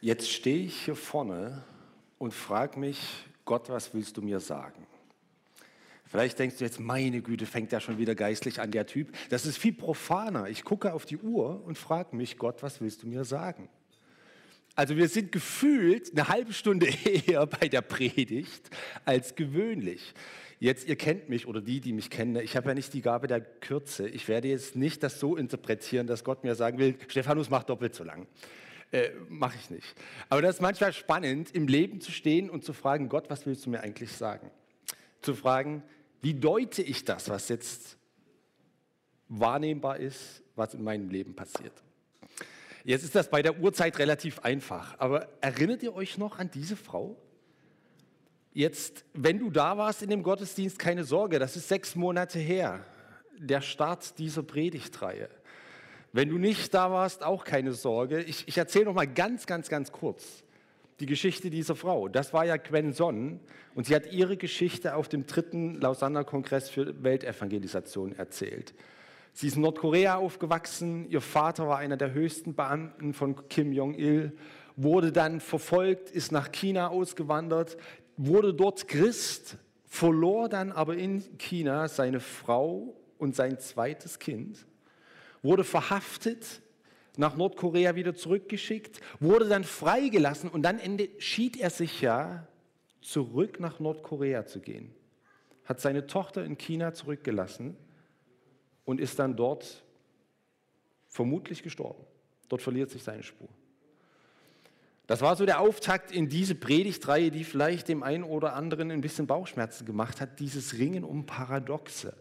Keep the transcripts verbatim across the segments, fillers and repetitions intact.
Jetzt stehe ich hier vorne und frage mich, Gott, was willst du mir sagen? Vielleicht denkst du jetzt, meine Güte, fängt ja schon wieder geistlich an, der Typ. Das ist viel profaner. Ich gucke auf die Uhr und frage mich, Gott, was willst du mir sagen? Also wir sind gefühlt eine halbe Stunde eher bei der Predigt als gewöhnlich. Jetzt, ihr kennt mich oder die, die mich kennen, ich habe ja nicht die Gabe der Kürze. Ich werde jetzt nicht das so interpretieren, dass Gott mir sagen will, Stephanus, mach doppelt so lang. Äh, mache ich nicht. Aber das ist manchmal spannend, im Leben zu stehen und zu fragen, Gott, was willst du mir eigentlich sagen? Zu fragen, wie deute ich das, was jetzt wahrnehmbar ist, was in meinem Leben passiert? Jetzt ist das bei der Uhrzeit relativ einfach, aber erinnert ihr euch noch an diese Frau? Jetzt, wenn du da warst in dem Gottesdienst, keine Sorge, das ist sechs Monate her, der Start dieser Predigtreihe. Wenn du nicht da warst, auch keine Sorge. Ich, ich erzähle noch mal ganz, ganz, ganz kurz die Geschichte dieser Frau. Das war ja Gwen Son und sie hat ihre Geschichte auf dem dritten Lausanner Kongress für Weltevangelisation erzählt. Sie ist in Nordkorea aufgewachsen, ihr Vater war einer der höchsten Beamten von Kim Jong-il, wurde dann verfolgt, ist nach China ausgewandert, wurde dort Christ, verlor dann aber in China seine Frau und sein zweites Kind, wurde verhaftet, nach Nordkorea wieder zurückgeschickt, wurde dann freigelassen und dann entschied er sich ja, zurück nach Nordkorea zu gehen. Hat seine Tochter in China zurückgelassen und ist dann dort vermutlich gestorben. Dort verliert sich seine Spur. Das war so der Auftakt in diese Predigtreihe, die vielleicht dem einen oder anderen ein bisschen Bauchschmerzen gemacht hat, dieses Ringen um Paradoxe.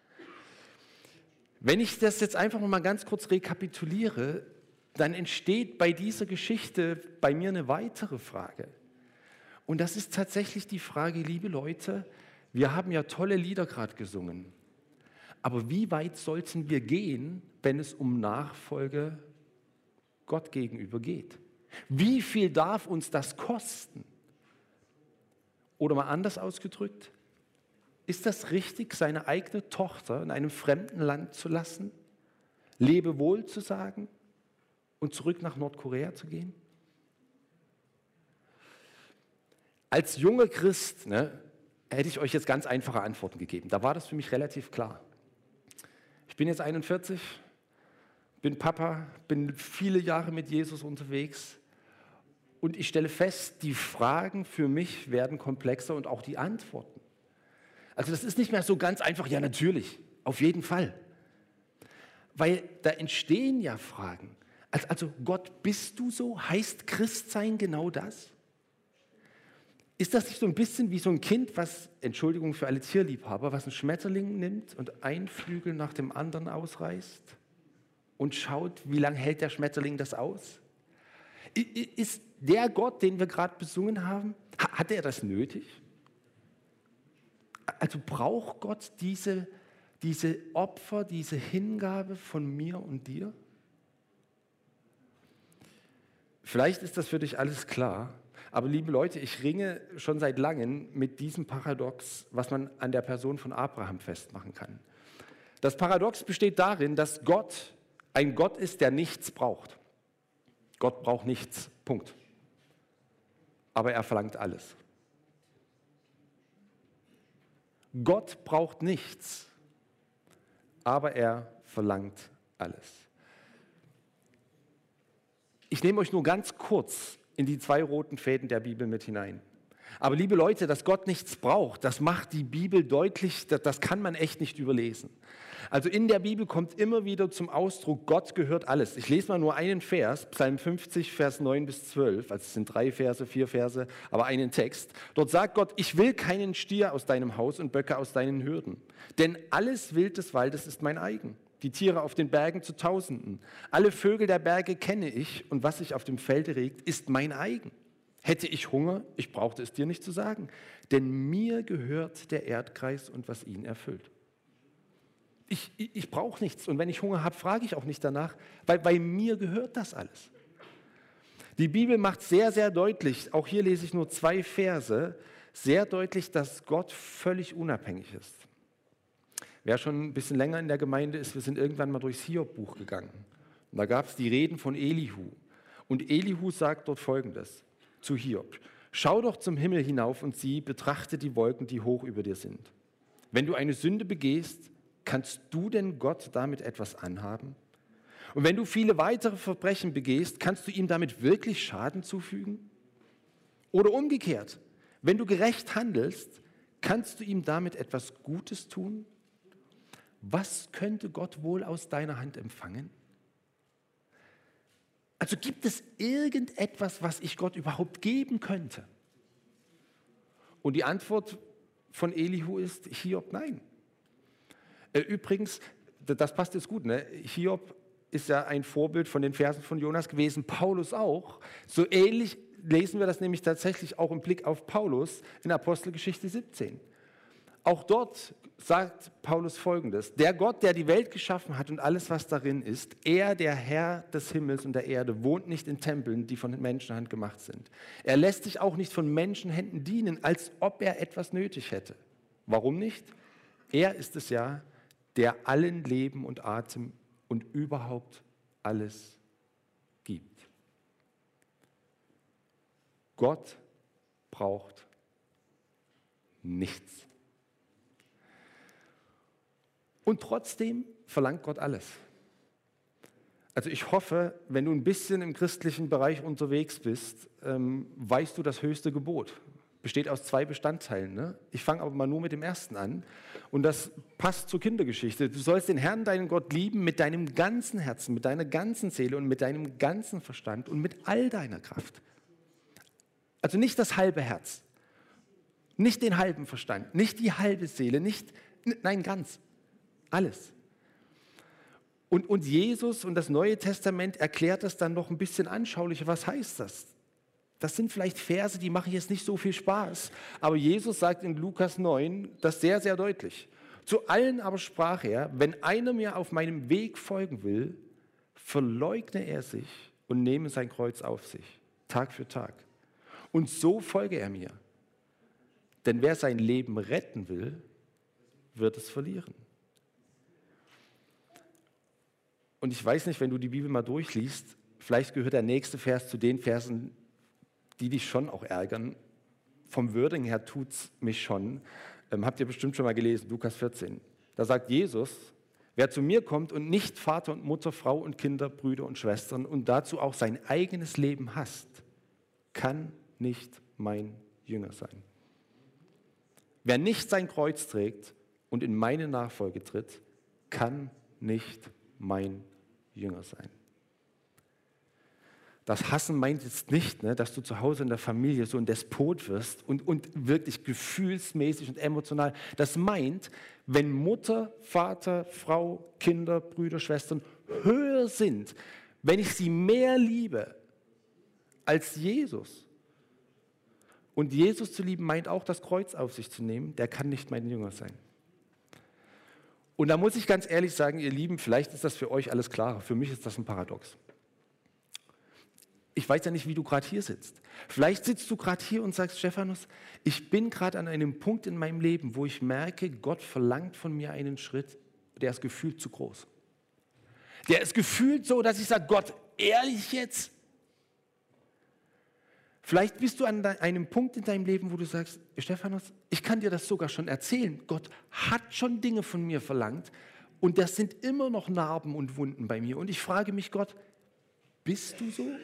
Wenn ich das jetzt einfach noch mal ganz kurz rekapituliere, dann entsteht bei dieser Geschichte bei mir eine weitere Frage. Und das ist tatsächlich die Frage, liebe Leute, wir haben ja tolle Lieder gerade gesungen, aber wie weit sollten wir gehen, wenn es um Nachfolge Gott gegenüber geht? Wie viel darf uns das kosten? Oder mal anders ausgedrückt, ist das richtig, seine eigene Tochter in einem fremden Land zu lassen, Lebewohl zu sagen und zurück nach Nordkorea zu gehen? Als junger Christ ne, hätte ich euch jetzt ganz einfache Antworten gegeben. Da war das für mich relativ klar. Ich bin jetzt einundvierzig, bin Papa, bin viele Jahre mit Jesus unterwegs und ich stelle fest, die Fragen für mich werden komplexer und auch die Antworten. Also das ist nicht mehr so ganz einfach, ja natürlich, auf jeden Fall. Weil da entstehen ja Fragen. Also, also Gott, bist du so? Heißt Christsein genau das? Ist das nicht so ein bisschen wie so ein Kind, was, Entschuldigung für alle Tierliebhaber, was einen Schmetterling nimmt und einen Flügel nach dem anderen ausreißt und schaut, wie lange hält der Schmetterling das aus? Ist der Gott, den wir gerade besungen haben, hat er das nötig? Also braucht Gott diese, diese Opfer, diese Hingabe von mir und dir? Vielleicht ist das für dich alles klar, aber liebe Leute, ich ringe schon seit langem mit diesem Paradox, was man an der Person von Abraham festmachen kann. Das Paradox besteht darin, dass Gott ein Gott ist, der nichts braucht. Gott braucht nichts, Punkt. Aber er verlangt alles. Gott braucht nichts, aber er verlangt alles. Ich nehme euch nur ganz kurz in die zwei roten Fäden der Bibel mit hinein. Aber liebe Leute, dass Gott nichts braucht, das macht die Bibel deutlich, das, das kann man echt nicht überlesen. Also in der Bibel kommt immer wieder zum Ausdruck, Gott gehört alles. Ich lese mal nur einen Vers, Psalm fünfzig, Vers neun bis zwölf, also es sind drei Verse, vier Verse, aber einen Text. Dort sagt Gott, ich will keinen Stier aus deinem Haus und Böcke aus deinen Hürden, denn alles Wild des Waldes ist mein eigen. Die Tiere auf den Bergen zu Tausenden. Alle Vögel der Berge kenne ich und was sich auf dem Felde regt, ist mein eigen. Hätte ich Hunger, ich brauchte es dir nicht zu sagen, denn mir gehört der Erdkreis und was ihn erfüllt. Ich, ich, ich brauche nichts und wenn ich Hunger habe, frage ich auch nicht danach, weil bei mir gehört das alles. Die Bibel macht sehr, sehr deutlich, auch hier lese ich nur zwei Verse, sehr deutlich, dass Gott völlig unabhängig ist. Wer schon ein bisschen länger in der Gemeinde ist, wir sind irgendwann mal durchs Hiob-Buch gegangen. Und da gab es die Reden von Elihu. Und Elihu sagt dort Folgendes zu Hiob: Schau doch zum Himmel hinauf und sieh, betrachte die Wolken, die hoch über dir sind. Wenn du eine Sünde begehst, kannst du denn Gott damit etwas anhaben? Und wenn du viele weitere Verbrechen begehst, kannst du ihm damit wirklich Schaden zufügen? Oder umgekehrt, wenn du gerecht handelst, kannst du ihm damit etwas Gutes tun? Was könnte Gott wohl aus deiner Hand empfangen? Also gibt es irgendetwas, was ich Gott überhaupt geben könnte? Und die Antwort von Elihu ist: Hiob, nein. Übrigens, das passt jetzt gut, ne? Hiob ist ja ein Vorbild von den Versen von Jonas gewesen, Paulus auch. So ähnlich lesen wir das nämlich tatsächlich auch im Blick auf Paulus in Apostelgeschichte siebzehn. Auch dort sagt Paulus Folgendes: Der Gott, der die Welt geschaffen hat und alles, was darin ist, er, der Herr des Himmels und der Erde, wohnt nicht in Tempeln, die von Menschenhand gemacht sind. Er lässt sich auch nicht von Menschenhänden dienen, als ob er etwas nötig hätte. Warum nicht? Er ist es ja, der allen Leben und Atem und überhaupt alles gibt. Gott braucht nichts. Und trotzdem verlangt Gott alles. Also ich hoffe, wenn du ein bisschen im christlichen Bereich unterwegs bist, ähm, weißt du das höchste Gebot. Besteht aus zwei Bestandteilen. Ne? Ich fange aber mal nur mit dem ersten an. Und das passt zur Kindergeschichte. Du sollst den Herrn, deinen Gott, lieben mit deinem ganzen Herzen, mit deiner ganzen Seele und mit deinem ganzen Verstand und mit all deiner Kraft. Also nicht das halbe Herz, nicht den halben Verstand, nicht die halbe Seele, nicht, nein, ganz, alles. Und, und Jesus und das Neue Testament erklärt das dann noch ein bisschen anschaulicher. Was heißt das? Das sind vielleicht Verse, die machen jetzt nicht so viel Spaß, aber Jesus sagt in Lukas neun das sehr, sehr deutlich. Zu allen aber sprach er: Wenn einer mir auf meinem Weg folgen will, verleugne er sich und nehme sein Kreuz auf sich, Tag für Tag. Und so folge er mir. Denn wer sein Leben retten will, wird es verlieren. Und ich weiß nicht, wenn du die Bibel mal durchliest, vielleicht gehört der nächste Vers zu den Versen, die dich schon auch ärgern. Vom Wording her tut es mich schon. Ähm, habt ihr bestimmt schon mal gelesen, Lukas vierzehn. Da sagt Jesus: Wer zu mir kommt und nicht Vater und Mutter, Frau und Kinder, Brüder und Schwestern und dazu auch sein eigenes Leben hasst, kann nicht mein Jünger sein. Wer nicht sein Kreuz trägt und in meine Nachfolge tritt, kann nicht mein Jünger sein. Das Hassen meint jetzt nicht, ne, dass du zu Hause in der Familie so ein Despot wirst und, und wirklich gefühlsmäßig und emotional. Das meint, wenn Mutter, Vater, Frau, Kinder, Brüder, Schwestern höher sind, wenn ich sie mehr liebe als Jesus. Und Jesus zu lieben meint auch, das Kreuz auf sich zu nehmen, der kann nicht mein Jünger sein. Und da muss ich ganz ehrlich sagen, ihr Lieben, vielleicht ist das für euch alles klarer. Für mich ist das ein Paradox. Ich weiß ja nicht, wie du gerade hier sitzt. Vielleicht sitzt du gerade hier und sagst: Stephanus, ich bin gerade an einem Punkt in meinem Leben, wo ich merke, Gott verlangt von mir einen Schritt, der ist gefühlt zu groß. Der ist gefühlt so, dass ich sage: Gott, ehrlich jetzt? Vielleicht bist du an einem Punkt in deinem Leben, wo du sagst: Stephanus, ich kann dir das sogar schon erzählen. Gott hat schon Dinge von mir verlangt und das sind immer noch Narben und Wunden bei mir. Und ich frage mich: Gott, bist du so?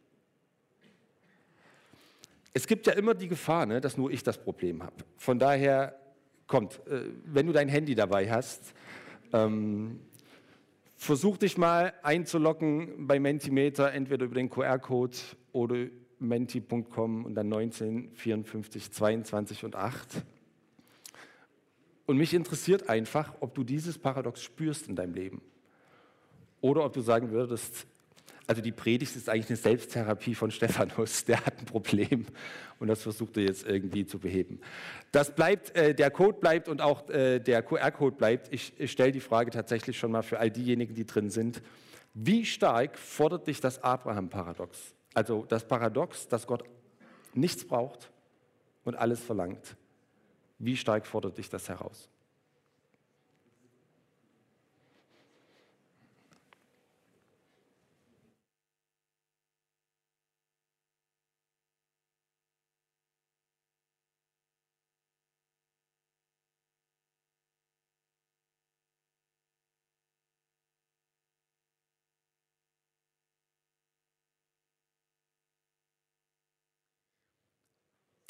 Es gibt ja immer die Gefahr, ne, dass nur ich das Problem habe. Von daher, kommt, äh, wenn du dein Handy dabei hast, ähm, versuch dich mal einzuloggen bei Mentimeter, entweder über den Q R-Code oder menti punkt com und dann neunzehn, vierundfünfzig, zweiundzwanzig und acht. Und mich interessiert einfach, ob du dieses Paradox spürst in deinem Leben. Oder ob du sagen würdest, also die Predigt ist eigentlich eine Selbsttherapie von Stephanus, der hat ein Problem und das versucht er jetzt irgendwie zu beheben. Das bleibt, äh, der Code bleibt und auch äh, der Q R-Code bleibt. Ich, ich stelle die Frage tatsächlich schon mal für all diejenigen, die drin sind. Wie stark fordert dich das Abraham-Paradox? Also das Paradox, dass Gott nichts braucht und alles verlangt. Wie stark fordert dich das heraus?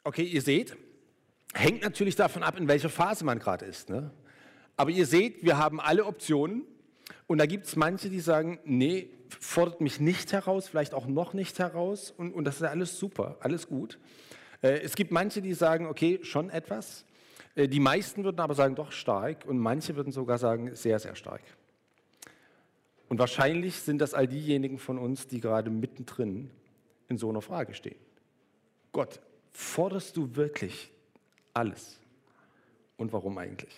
Okay, ihr seht, hängt natürlich davon ab, in welcher Phase man gerade ist. Ne? Aber ihr seht, wir haben alle Optionen und da gibt es manche, die sagen, nee, fordert mich nicht heraus, vielleicht auch noch nicht heraus und, und das ist ja alles super, alles gut. Äh, es gibt manche, die sagen, okay, schon etwas. Äh, die meisten würden aber sagen, doch stark und manche würden sogar sagen, sehr, sehr stark. Und wahrscheinlich sind das all diejenigen von uns, die gerade mittendrin in so einer Frage stehen. Gott, forderst du wirklich alles? Und warum eigentlich?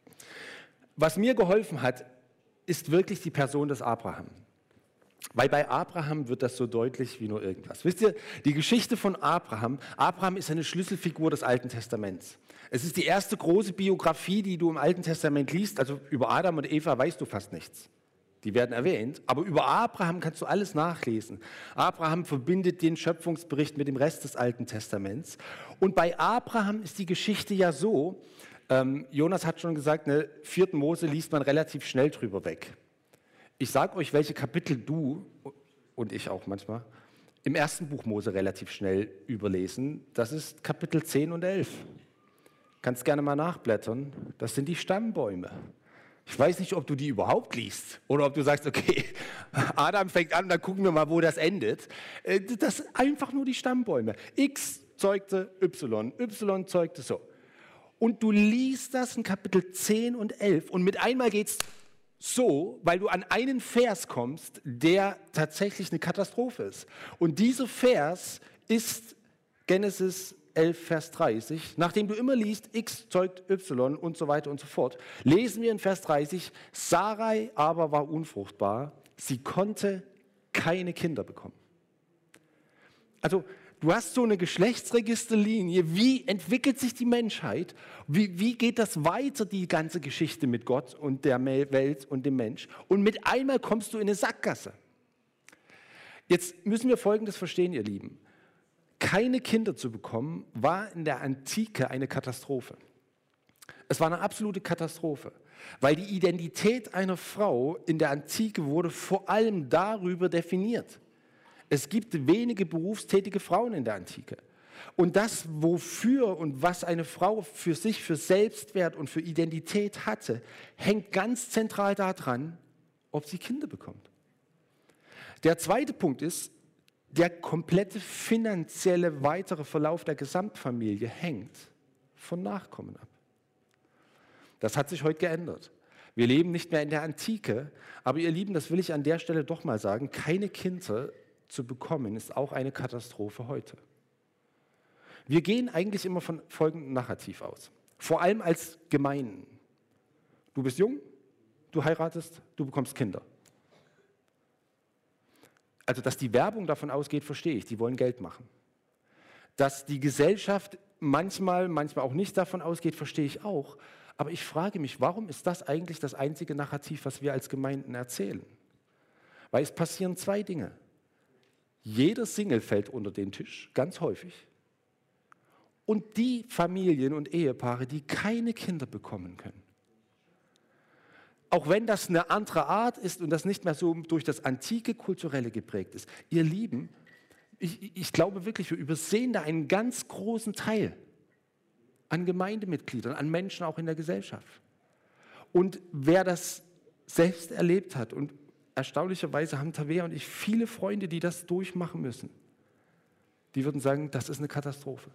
Was mir geholfen hat, ist wirklich die Person des Abraham. Weil bei Abraham wird das so deutlich wie nur irgendwas. Wisst ihr, die Geschichte von Abraham, Abraham ist eine Schlüsselfigur des Alten Testaments. Es ist die erste große Biografie, die du im Alten Testament liest. Also über Adam und Eva weißt du fast nichts. Die werden erwähnt, aber über Abraham kannst du alles nachlesen. Abraham verbindet den Schöpfungsbericht mit dem Rest des Alten Testaments. Und bei Abraham ist die Geschichte ja so, ähm, Jonas hat schon gesagt, ne, vierten Mose liest man relativ schnell drüber weg. Ich sage euch, welche Kapitel du, und ich auch manchmal, im ersten Buch Mose relativ schnell überlesen. Das ist Kapitel zehn und elf. Kannst gerne mal nachblättern. Das sind die Stammbäume. Ich weiß nicht, ob du die überhaupt liest oder ob du sagst, okay, Adam fängt an, dann gucken wir mal, wo das endet. Das sind einfach nur die Stammbäume. X zeugte Y, Y zeugte so. Und du liest das in Kapitel zehn und elf und mit einmal geht es so, weil du an einen Vers kommst, der tatsächlich eine Katastrophe ist. Und dieser Vers ist Genesis elf, Vers dreißig, nachdem du immer liest, X zeugt Y und so weiter und so fort, lesen wir in Vers dreißig, Sarai aber war unfruchtbar, sie konnte keine Kinder bekommen. Also du hast so eine Geschlechtsregisterlinie, wie entwickelt sich die Menschheit, wie, wie geht das weiter, die ganze Geschichte mit Gott und der Welt und dem Mensch und mit einmal kommst du in eine Sackgasse. Jetzt müssen wir Folgendes verstehen, ihr Lieben. Keine Kinder zu bekommen, war in der Antike eine Katastrophe. Es war eine absolute Katastrophe, weil die Identität einer Frau in der Antike wurde vor allem darüber definiert. Es gibt wenige berufstätige Frauen in der Antike. Und das, wofür und was eine Frau für sich, für Selbstwert und für Identität hatte, hängt ganz zentral daran, ob sie Kinder bekommt. Der zweite Punkt ist, der komplette finanzielle weitere Verlauf der Gesamtfamilie hängt von Nachkommen ab. Das hat sich heute geändert. Wir leben nicht mehr in der Antike, aber ihr Lieben, das will ich an der Stelle doch mal sagen, keine Kinder zu bekommen ist auch eine Katastrophe heute. Wir gehen eigentlich immer von folgendem Narrativ aus, vor allem als Gemeinden. Du bist jung, du heiratest, du bekommst Kinder. Also, dass die Werbung davon ausgeht, verstehe ich, die wollen Geld machen. Dass die Gesellschaft manchmal, manchmal auch nicht davon ausgeht, verstehe ich auch. Aber ich frage mich, warum ist das eigentlich das einzige Narrativ, was wir als Gemeinden erzählen? Weil es passieren zwei Dinge. Jeder Single fällt unter den Tisch, ganz häufig. Und die Familien und Ehepaare, die keine Kinder bekommen können. Auch wenn das eine andere Art ist und das nicht mehr so durch das antike Kulturelle geprägt ist. Ihr Lieben, ich, ich glaube wirklich, wir übersehen da einen ganz großen Teil an Gemeindemitgliedern, an Menschen auch in der Gesellschaft. Und wer das selbst erlebt hat, und erstaunlicherweise haben Tabea und ich viele Freunde, die das durchmachen müssen, die würden sagen, das ist eine Katastrophe.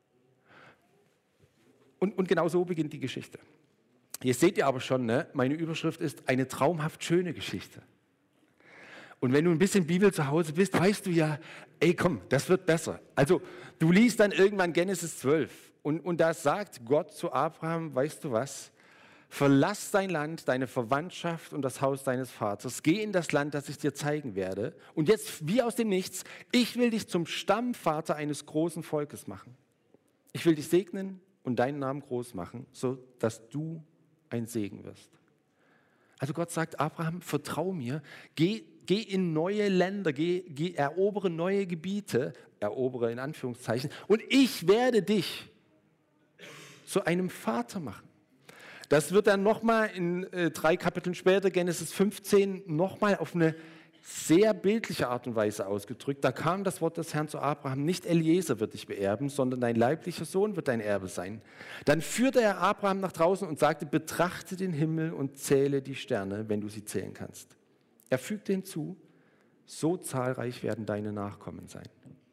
Und, und genau so beginnt die Geschichte. Jetzt seht ihr aber schon, ne, meine Überschrift ist eine traumhaft schöne Geschichte. Und wenn du ein bisschen Bibel zu Hause bist, weißt du ja, ey komm, das wird besser. Also du liest dann irgendwann Genesis zwölf und, und da sagt Gott zu Abraham, weißt du was, verlass dein Land, deine Verwandtschaft und das Haus deines Vaters, geh in das Land, das ich dir zeigen werde. Und jetzt, wie aus dem Nichts, ich will dich zum Stammvater eines großen Volkes machen. Ich will dich segnen und deinen Namen groß machen, so dass du ein Segen wirst. Also Gott sagt, Abraham, vertrau mir, geh, geh in neue Länder, geh, geh, erobere neue Gebiete, erobere in Anführungszeichen, und ich werde dich zu einem Vater machen. Das wird dann nochmal in äh, drei Kapiteln später, Genesis fünfzehn, nochmal auf eine sehr bildliche Art und Weise ausgedrückt. Da kam das Wort des Herrn zu Abraham, nicht Eliezer wird dich beerben, sondern dein leiblicher Sohn wird dein Erbe sein. Dann führte er Abraham nach draußen und sagte, betrachte den Himmel und zähle die Sterne, wenn du sie zählen kannst. Er fügte hinzu, so zahlreich werden deine Nachkommen sein.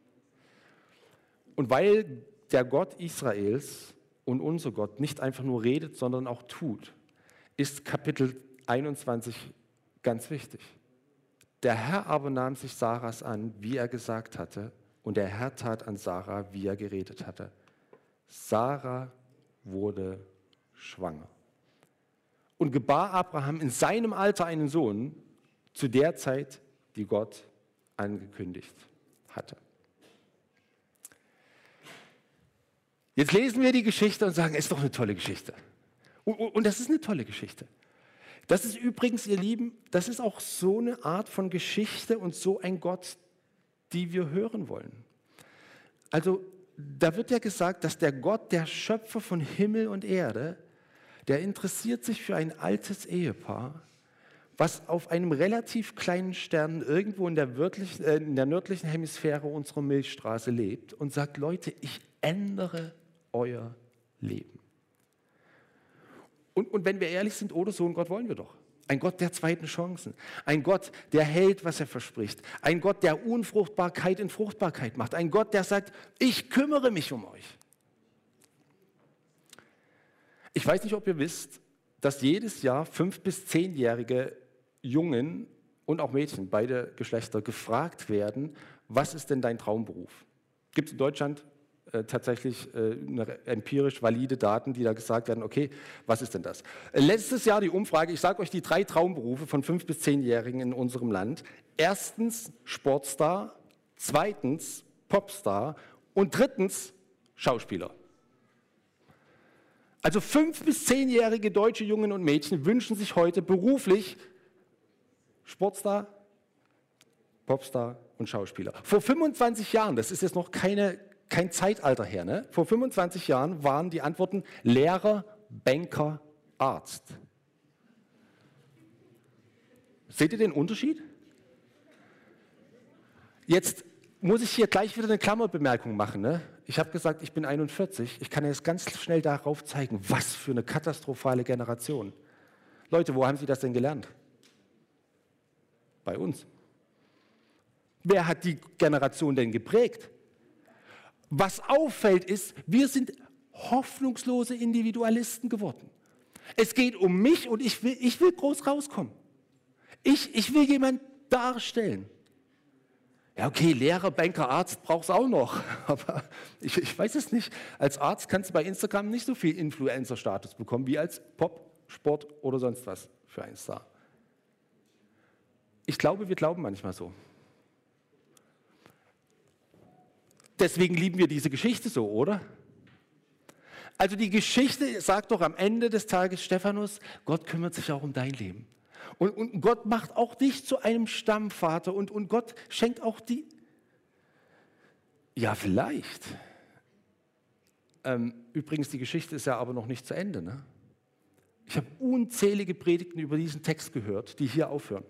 Und weil der Gott Israels und unser Gott nicht einfach nur redet, sondern auch tut, ist Kapitel einundzwanzig ganz wichtig. Der Herr aber nahm sich Saras an, wie er gesagt hatte, und der Herr tat an Sarah, wie er geredet hatte. Sarah wurde schwanger und gebar Abraham in seinem Alter einen Sohn, zu der Zeit, die Gott angekündigt hatte. Jetzt lesen wir die Geschichte und sagen, es ist doch eine tolle Geschichte. Und, und das ist eine tolle Geschichte. Das ist übrigens, ihr Lieben, das ist auch so eine Art von Geschichte und so ein Gott, die wir hören wollen. Also da wird ja gesagt, dass der Gott, der Schöpfer von Himmel und Erde, der interessiert sich für ein altes Ehepaar, was auf einem relativ kleinen Stern irgendwo in der, wörtlich, äh, in der nördlichen Hemisphäre unserer Milchstraße lebt und sagt, Leute, ich ändere euer Leben. Und, und wenn wir ehrlich sind, oder so einen Gott wollen wir doch. Ein Gott der zweiten Chancen. Ein Gott, der hält, was er verspricht. Ein Gott, der Unfruchtbarkeit in Fruchtbarkeit macht. Ein Gott, der sagt, ich kümmere mich um euch. Ich weiß nicht, ob ihr wisst, dass jedes Jahr fünf- bis zehnjährige Jungen und auch Mädchen, beide Geschlechter, gefragt werden, was ist denn dein Traumberuf? Gibt es in Deutschland äh, tatsächlich äh, eine empirisch valide Daten, die da gesagt werden, okay, was ist denn das? Äh, letztes Jahr die Umfrage, ich sage euch die drei Traumberufe von fünf- bis zehnjährigen in unserem Land. Erstens Sportstar, zweitens Popstar und drittens Schauspieler. Also fünf- bis zehnjährige deutsche Jungen und Mädchen wünschen sich heute beruflich Sportstar, Popstar und Schauspieler. Vor fünfundzwanzig Jahren, das ist jetzt noch keine, kein Zeitalter her, ne? Vor fünfundzwanzig Jahren waren die Antworten Lehrer, Banker, Arzt. Seht ihr den Unterschied? Jetzt muss ich hier gleich wieder eine Klammerbemerkung machen. Ne? Ich habe gesagt, ich bin einundvierzig. Ich kann jetzt ganz schnell darauf zeigen, was für eine katastrophale Generation. Leute, wo haben Sie das denn gelernt? Bei uns. Wer hat die Generation denn geprägt? Was auffällt ist, wir sind hoffnungslose Individualisten geworden. Es geht um mich und ich will, ich will groß rauskommen. Ich, ich will jemanden darstellen. Ja, okay, Lehrer, Banker, Arzt brauchst du auch noch, aber ich, ich weiß es nicht. Als Arzt kannst du bei Instagram nicht so viel Influencer-Status bekommen wie als Pop, Sport oder sonst was für ein Star. Ich glaube, wir glauben manchmal so. Deswegen lieben wir diese Geschichte so, oder? Also die Geschichte sagt doch am Ende des Tages, Stephanus, Gott kümmert sich auch um dein Leben. Und, und Gott macht auch dich zu einem Stammvater und, und Gott schenkt auch die... Ja, vielleicht. Ähm, übrigens, die Geschichte ist ja aber noch nicht zu Ende. Ne? Ich habe unzählige Predigten über diesen Text gehört, die hier aufhören.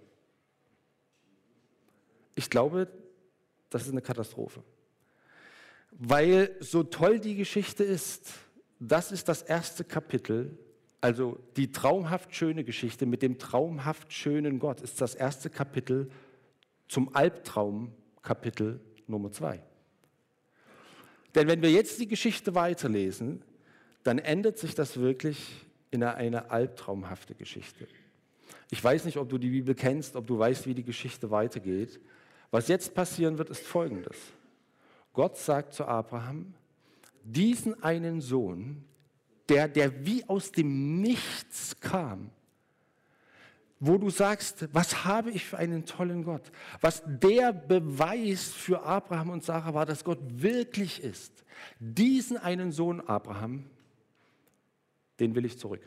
Ich glaube, das ist eine Katastrophe. Weil so toll die Geschichte ist, das ist das erste Kapitel, also die traumhaft schöne Geschichte mit dem traumhaft schönen Gott, ist das erste Kapitel zum Albtraum-Kapitel Nummer zwei. Denn wenn wir jetzt die Geschichte weiterlesen, dann ändert sich das wirklich in eine albtraumhafte Geschichte. Ich weiß nicht, ob du die Bibel kennst, ob du weißt, wie die Geschichte weitergeht. Was jetzt passieren wird, ist Folgendes. Gott sagt zu Abraham, diesen einen Sohn, der, der wie aus dem Nichts kam, wo du sagst, was habe ich für einen tollen Gott? Was der Beweis für Abraham und Sarah war, dass Gott wirklich ist. Diesen einen Sohn Abraham, den will ich zurück.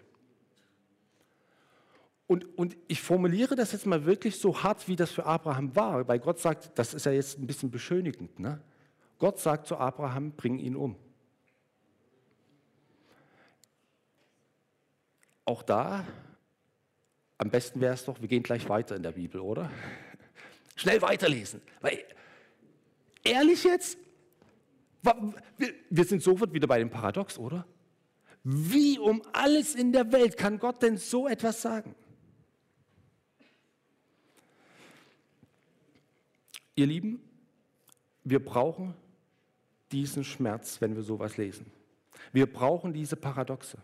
Und, und ich formuliere das jetzt mal wirklich so hart, wie das für Abraham war, weil Gott sagt, das ist ja jetzt ein bisschen beschönigend, ne? Gott sagt zu Abraham, bring ihn um. Auch da, am besten wäre es doch, wir gehen gleich weiter in der Bibel, oder? Schnell weiterlesen. Weil, ehrlich jetzt? Wir, wir sind sofort wieder bei dem Paradox, oder? Wie um alles in der Welt kann Gott denn so etwas sagen? Ihr Lieben, wir brauchen diesen Schmerz, wenn wir sowas lesen. Wir brauchen diese Paradoxe.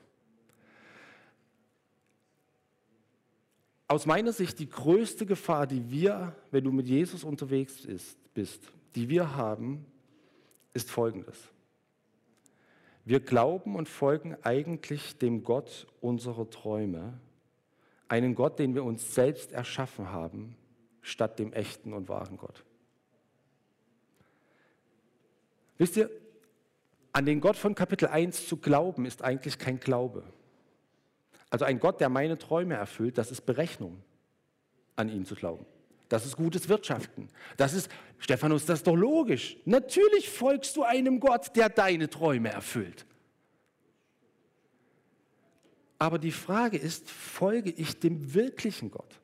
Aus meiner Sicht die größte Gefahr, die wir, wenn du mit Jesus unterwegs bist, die wir haben, ist folgendes. Wir glauben und folgen eigentlich dem Gott unserer Träume, einen Gott, den wir uns selbst erschaffen haben, statt dem echten und wahren Gott. Wisst ihr, an den Gott von Kapitel eins zu glauben, ist eigentlich kein Glaube. Also ein Gott, der meine Träume erfüllt, das ist Berechnung, an ihn zu glauben. Das ist gutes Wirtschaften. Das ist, Stephanus, das ist doch logisch. Natürlich folgst du einem Gott, der deine Träume erfüllt. Aber die Frage ist, folge ich dem wirklichen Gott?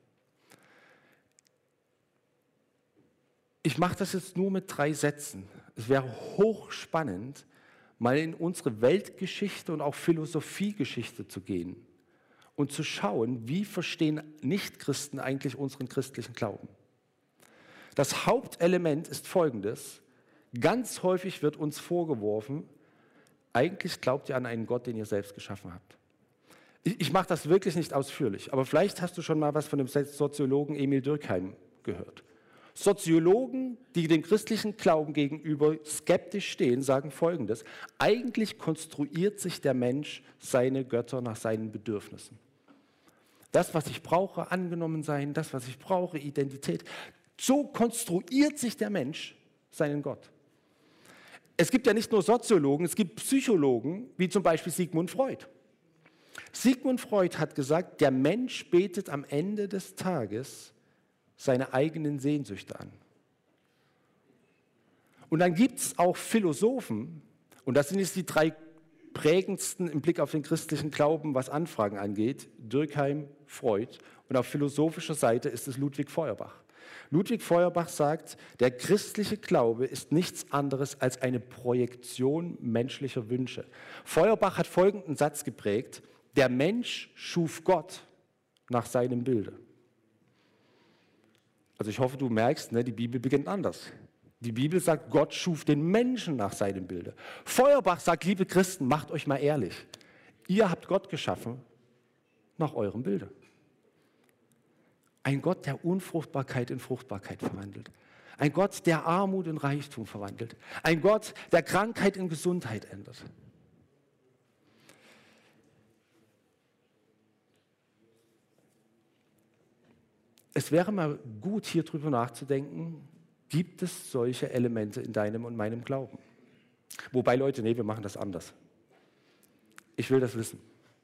Ich mache das jetzt nur mit drei Sätzen. Es wäre hochspannend, mal in unsere Weltgeschichte und auch Philosophiegeschichte zu gehen und zu schauen, wie verstehen Nichtchristen eigentlich unseren christlichen Glauben. Das Hauptelement ist folgendes: Ganz häufig wird uns vorgeworfen, eigentlich glaubt ihr an einen Gott, den ihr selbst geschaffen habt. Ich, ich mache das wirklich nicht ausführlich, aber vielleicht hast du schon mal was von dem Soziologen Emil Durkheim gehört. Soziologen, die dem christlichen Glauben gegenüber skeptisch stehen, sagen Folgendes: Eigentlich konstruiert sich der Mensch seine Götter nach seinen Bedürfnissen. Das, was ich brauche, angenommen sein, das, was ich brauche, Identität. So konstruiert sich der Mensch seinen Gott. Es gibt ja nicht nur Soziologen, es gibt Psychologen, wie zum Beispiel Sigmund Freud. Sigmund Freud hat gesagt, der Mensch betet am Ende des Tages seine eigenen Sehnsüchte an. Und dann gibt es auch Philosophen, und das sind jetzt die drei prägendsten im Blick auf den christlichen Glauben, was Anfragen angeht: Durkheim, Freud, und auf philosophischer Seite ist es Ludwig Feuerbach. Ludwig Feuerbach sagt, der christliche Glaube ist nichts anderes als eine Projektion menschlicher Wünsche. Feuerbach hat folgenden Satz geprägt: Der Mensch schuf Gott nach seinem Bilde. Also ich hoffe, du merkst, ne, die Bibel beginnt anders. Die Bibel sagt, Gott schuf den Menschen nach seinem Bilde. Feuerbach sagt, liebe Christen, macht euch mal ehrlich. Ihr habt Gott geschaffen nach eurem Bilde. Ein Gott, der Unfruchtbarkeit in Fruchtbarkeit verwandelt. Ein Gott, der Armut in Reichtum verwandelt. Ein Gott, der Krankheit in Gesundheit ändert. Es wäre mal gut, hier drüber nachzudenken, gibt es solche Elemente in deinem und meinem Glauben? Wobei, Leute, nee, wir machen das anders. Ich will das wissen.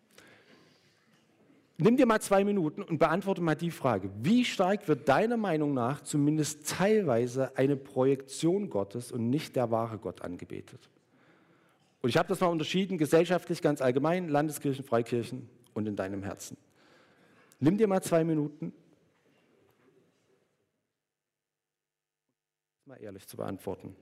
Nimm dir mal zwei Minuten und beantworte mal die Frage: Wie stark wird deiner Meinung nach zumindest teilweise eine Projektion Gottes und nicht der wahre Gott angebetet? Und ich habe das mal unterschieden, gesellschaftlich ganz allgemein, Landeskirchen, Freikirchen und in deinem Herzen. Nimm dir mal zwei Minuten, mal ehrlich zu beantworten.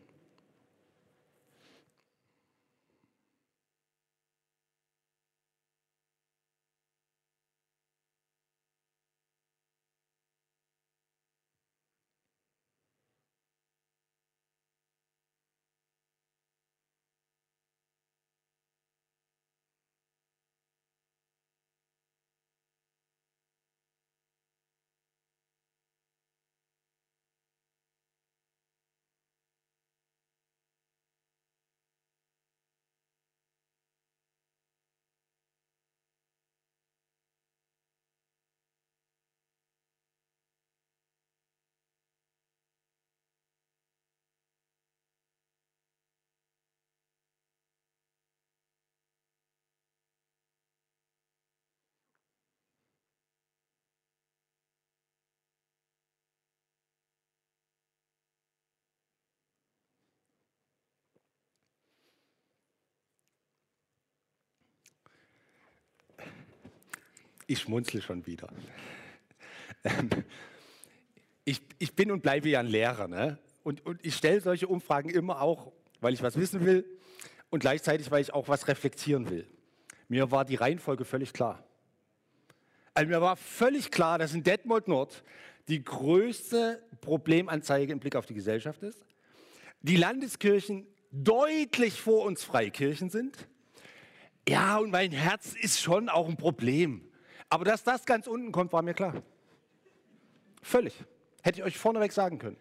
Ich schmunzle schon wieder. Ich, ich bin und bleibe ja ein Lehrer, ne? Und, und ich stelle solche Umfragen immer auch, weil ich was wissen will und gleichzeitig, weil ich auch was reflektieren will. Mir war die Reihenfolge völlig klar. Also mir war völlig klar, dass in Detmold Nord die größte Problemanzeige im Blick auf die Gesellschaft ist. Die Landeskirchen deutlich vor uns Freikirchen sind. Ja, und mein Herz ist schon auch ein Problem. Aber dass das ganz unten kommt, war mir klar. Völlig. Hätte ich euch vorneweg sagen können.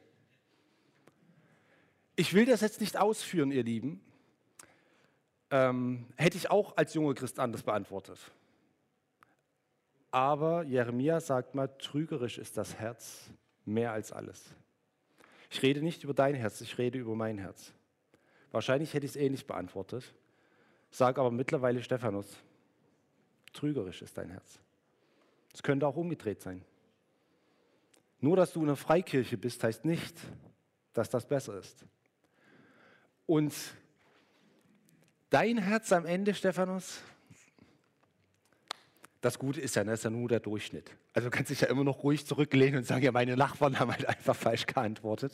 Ich will das jetzt nicht ausführen, ihr Lieben. Ähm, hätte ich auch als junger Christ anders beantwortet. Aber Jeremia sagt mal, trügerisch ist das Herz mehr als alles. Ich rede nicht über dein Herz, ich rede über mein Herz. Wahrscheinlich hätte ich es ähnlich beantwortet, sage aber mittlerweile Stephanus, trügerisch ist dein Herz. Es könnte auch umgedreht sein. Nur, dass du in einer Freikirche bist, heißt nicht, dass das besser ist. Und dein Herz am Ende, Stephanus, das Gute ist ja, das ist ja nur der Durchschnitt. Also du kannst dich ja immer noch ruhig zurücklehnen und sagen, ja, meine Nachbarn haben halt einfach falsch geantwortet.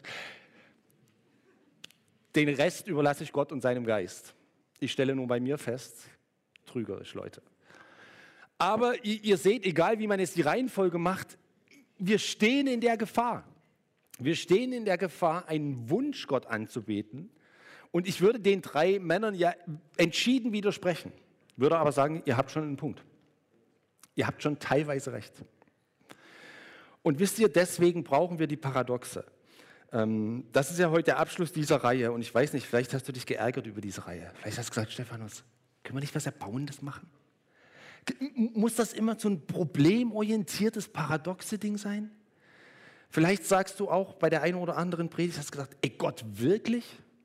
Den Rest überlasse ich Gott und seinem Geist. Ich stelle nur bei mir fest, trügerisch, Leute. Aber ihr, ihr seht, egal wie man jetzt die Reihenfolge macht, wir stehen in der Gefahr. Wir stehen in der Gefahr, einen Wunsch Gott anzubeten. Und ich würde den drei Männern ja entschieden widersprechen. Würde aber sagen, ihr habt schon einen Punkt. Ihr habt schon teilweise recht. Und wisst ihr, deswegen brauchen wir die Paradoxe. Das ist ja heute der Abschluss dieser Reihe. Und ich weiß nicht, vielleicht hast du dich geärgert über diese Reihe. Vielleicht hast du gesagt, Stephanus, können wir nicht was Erbauendes machen? Muss das immer so ein problemorientiertes, paradoxe Ding sein? Vielleicht sagst du auch bei der einen oder anderen Predigt, hast du gesagt, ey Gott, wirklich?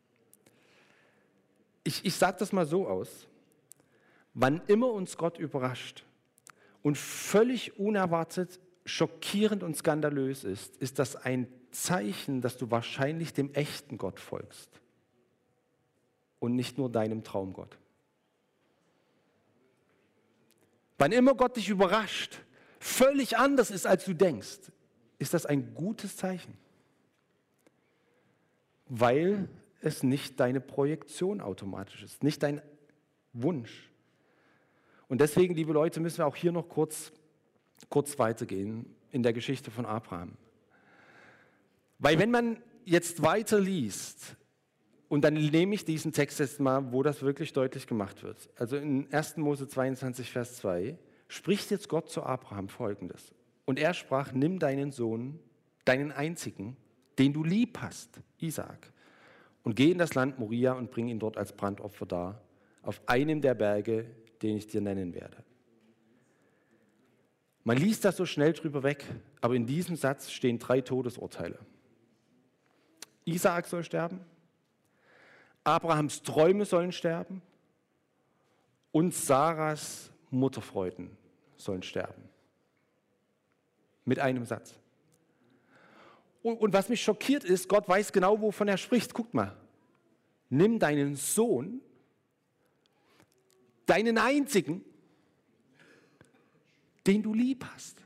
Ich, ich sage das mal so aus. Wann immer uns Gott überrascht und völlig unerwartet, schockierend und skandalös ist, ist das ein Zeichen, dass du wahrscheinlich dem echten Gott folgst und nicht nur deinem Traumgott. Wann immer Gott dich überrascht, völlig anders ist, als du denkst, ist das ein gutes Zeichen, weil es nicht deine Projektion automatisch ist, nicht dein Wunsch. Und deswegen, liebe Leute, müssen wir auch hier noch kurz, kurz weitergehen in der Geschichte von Abraham. Weil wenn man jetzt weiter liest, und dann nehme ich diesen Text jetzt mal, wo das wirklich deutlich gemacht wird. Also in ersten Mose zweiundzwanzig, Vers zwei, spricht jetzt Gott zu Abraham Folgendes. Und er sprach, nimm deinen Sohn, deinen einzigen, den du lieb hast, Isaak, und geh in das Land Moria und bring ihn dort als Brandopfer dar, auf einem der Berge, den ich dir nennen werde. Man liest das so schnell drüber weg, aber in diesem Satz stehen drei Todesurteile. Isaak soll sterben, Abrahams Träume sollen sterben und Saras Mutterfreuden sollen sterben. Mit einem Satz. Und, und was mich schockiert ist, Gott weiß genau, wovon er spricht. Guckt mal, nimm deinen Sohn, deinen einzigen, den du lieb hast.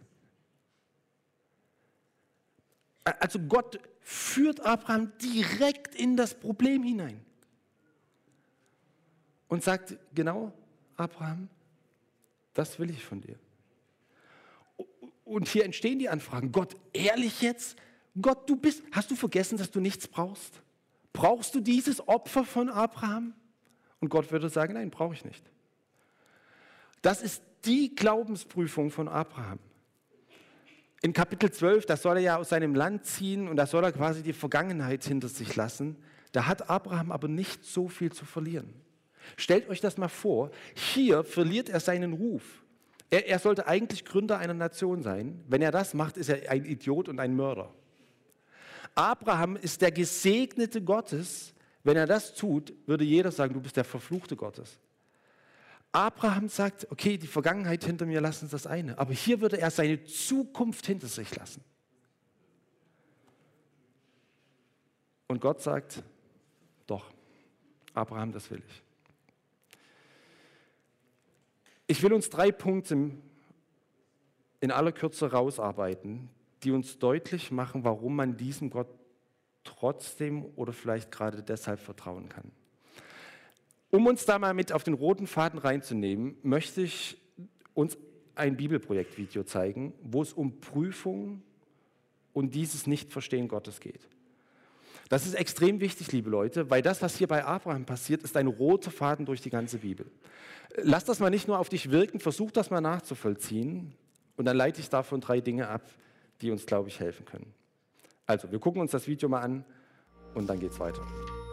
Also Gott führt Abraham direkt in das Problem hinein. Und sagt, genau, Abraham, das will ich von dir. Und hier entstehen die Anfragen. Gott, ehrlich jetzt? Gott, du bist, hast du vergessen, dass du nichts brauchst? Brauchst du dieses Opfer von Abraham? Und Gott würde sagen, nein, brauche ich nicht. Das ist die Glaubensprüfung von Abraham. In Kapitel zwölf, da soll er ja aus seinem Land ziehen und da soll er quasi die Vergangenheit hinter sich lassen. Da hat Abraham aber nicht so viel zu verlieren. Stellt euch das mal vor, hier verliert er seinen Ruf. Er, er sollte eigentlich Gründer einer Nation sein. Wenn er das macht, ist er ein Idiot und ein Mörder. Abraham ist der Gesegnete Gottes. Wenn er das tut, würde jeder sagen, du bist der Verfluchte Gottes. Abraham sagt, okay, die Vergangenheit hinter mir, lass uns das eine. Aber hier würde er seine Zukunft hinter sich lassen. Und Gott sagt, doch, Abraham, das will ich. Ich will uns drei Punkte in aller Kürze rausarbeiten, die uns deutlich machen, warum man diesem Gott trotzdem oder vielleicht gerade deshalb vertrauen kann. Um uns da mal mit auf den roten Faden reinzunehmen, möchte ich uns ein Bibelprojektvideo zeigen, wo es um Prüfung und dieses Nichtverstehen Gottes geht. Das ist extrem wichtig, liebe Leute, weil das, was hier bei Abraham passiert, ist ein roter Faden durch die ganze Bibel. Lass das mal nicht nur auf dich wirken, versuch das mal nachzuvollziehen und dann leite ich davon drei Dinge ab, die uns, glaube ich, helfen können. Also, wir gucken uns das Video mal an und dann geht's weiter.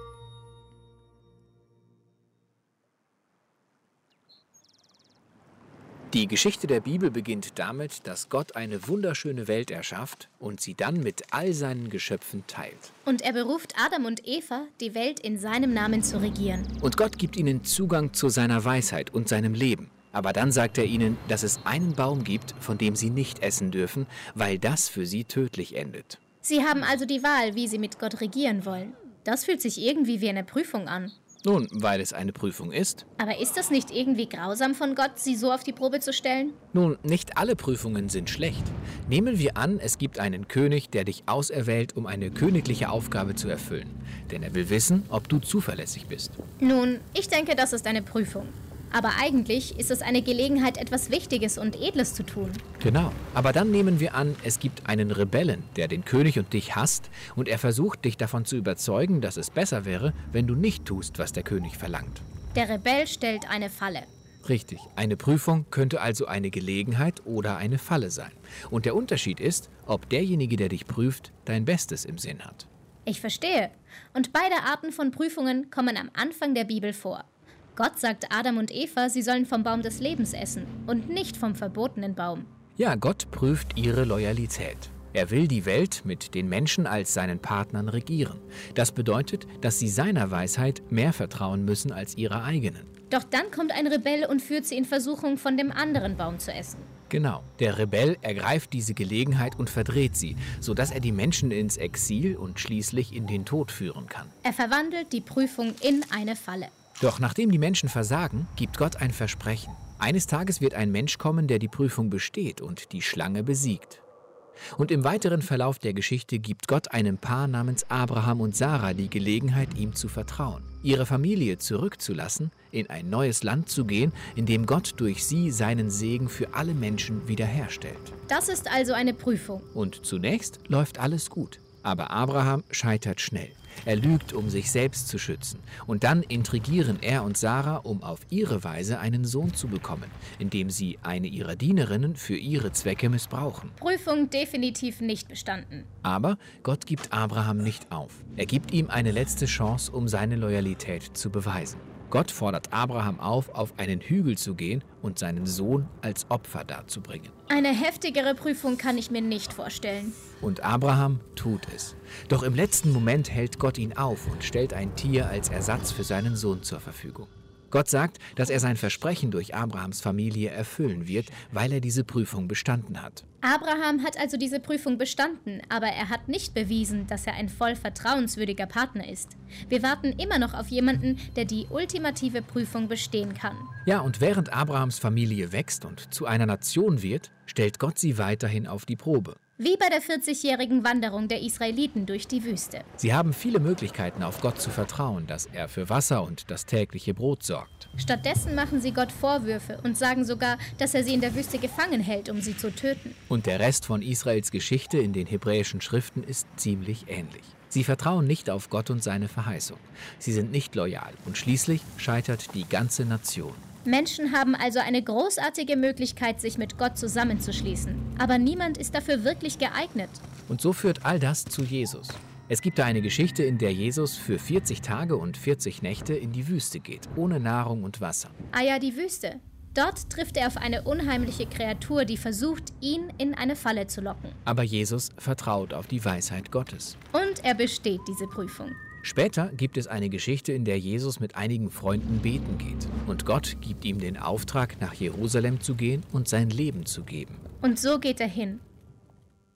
Die Geschichte der Bibel beginnt damit, dass Gott eine wunderschöne Welt erschafft und sie dann mit all seinen Geschöpfen teilt. Und er beruft Adam und Eva, die Welt in seinem Namen zu regieren. Und Gott gibt ihnen Zugang zu seiner Weisheit und seinem Leben. Aber dann sagt er ihnen, dass es einen Baum gibt, von dem sie nicht essen dürfen, weil das für sie tödlich endet. Sie haben also die Wahl, wie sie mit Gott regieren wollen. Das fühlt sich irgendwie wie eine Prüfung an. Nun, weil es eine Prüfung ist. Aber ist das nicht irgendwie grausam von Gott, sie so auf die Probe zu stellen? Nun, nicht alle Prüfungen sind schlecht. Nehmen wir an, es gibt einen König, der dich auserwählt, um eine königliche Aufgabe zu erfüllen. Denn er will wissen, ob du zuverlässig bist. Nun, ich denke, das ist eine Prüfung. Aber eigentlich ist es eine Gelegenheit, etwas Wichtiges und Edles zu tun. Genau. Aber dann nehmen wir an, es gibt einen Rebellen, der den König und dich hasst und er versucht, dich davon zu überzeugen, dass es besser wäre, wenn du nicht tust, was der König verlangt. Der Rebell stellt eine Falle. Richtig. Eine Prüfung könnte also eine Gelegenheit oder eine Falle sein. Und der Unterschied ist, ob derjenige, der dich prüft, dein Bestes im Sinn hat. Ich verstehe. Und beide Arten von Prüfungen kommen am Anfang der Bibel vor. Gott sagt Adam und Eva, sie sollen vom Baum des Lebens essen und nicht vom verbotenen Baum. Ja, Gott prüft ihre Loyalität. Er will die Welt mit den Menschen als seinen Partnern regieren. Das bedeutet, dass sie seiner Weisheit mehr vertrauen müssen als ihrer eigenen. Doch dann kommt ein Rebell und führt sie in Versuchung, von dem anderen Baum zu essen. Genau. Der Rebell ergreift diese Gelegenheit und verdreht sie, sodass er die Menschen ins Exil und schließlich in den Tod führen kann. Er verwandelt die Prüfung in eine Falle. Doch nachdem die Menschen versagen, gibt Gott ein Versprechen. Eines Tages wird ein Mensch kommen, der die Prüfung besteht und die Schlange besiegt. Und im weiteren Verlauf der Geschichte gibt Gott einem Paar namens Abraham und Sarah die Gelegenheit, ihm zu vertrauen, ihre Familie zurückzulassen, in ein neues Land zu gehen, in dem Gott durch sie seinen Segen für alle Menschen wiederherstellt. Das ist also eine Prüfung. Und zunächst läuft alles gut. Aber Abraham scheitert schnell. Er lügt, um sich selbst zu schützen. Und dann intrigieren er und Sarah, um auf ihre Weise einen Sohn zu bekommen, indem sie eine ihrer Dienerinnen für ihre Zwecke missbrauchen. Prüfung definitiv nicht bestanden. Aber Gott gibt Abraham nicht auf. Er gibt ihm eine letzte Chance, um seine Loyalität zu beweisen. Gott fordert Abraham auf, auf einen Hügel zu gehen und seinen Sohn als Opfer darzubringen. Eine heftigere Prüfung kann ich mir nicht vorstellen. Und Abraham tut es. Doch im letzten Moment hält Gott ihn auf und stellt ein Tier als Ersatz für seinen Sohn zur Verfügung. Gott sagt, dass er sein Versprechen durch Abrahams Familie erfüllen wird, weil er diese Prüfung bestanden hat. Abraham hat also diese Prüfung bestanden, aber er hat nicht bewiesen, dass er ein voll vertrauenswürdiger Partner ist. Wir warten immer noch auf jemanden, der die ultimative Prüfung bestehen kann. Ja, und während Abrahams Familie wächst und zu einer Nation wird, stellt Gott sie weiterhin auf die Probe. Wie bei der vierzigjährigen Wanderung der Israeliten durch die Wüste. Sie haben viele Möglichkeiten, auf Gott zu vertrauen, dass er für Wasser und das tägliche Brot sorgt. Stattdessen machen sie Gott Vorwürfe und sagen sogar, dass er sie in der Wüste gefangen hält, um sie zu töten. Und der Rest von Israels Geschichte in den hebräischen Schriften ist ziemlich ähnlich. Sie vertrauen nicht auf Gott und seine Verheißung. Sie sind nicht loyal und schließlich scheitert die ganze Nation. Menschen haben also eine großartige Möglichkeit, sich mit Gott zusammenzuschließen. Aber niemand ist dafür wirklich geeignet. Und so führt all das zu Jesus. Es gibt da eine Geschichte, in der Jesus für vierzig Tage und vierzig Nächte in die Wüste geht, ohne Nahrung und Wasser. Ah ja, die Wüste. Dort trifft er auf eine unheimliche Kreatur, die versucht, ihn in eine Falle zu locken. Aber Jesus vertraut auf die Weisheit Gottes. Und er besteht diese Prüfung. Später gibt es eine Geschichte, in der Jesus mit einigen Freunden beten geht. Und Gott gibt ihm den Auftrag, nach Jerusalem zu gehen und sein Leben zu geben. Und so geht er hin.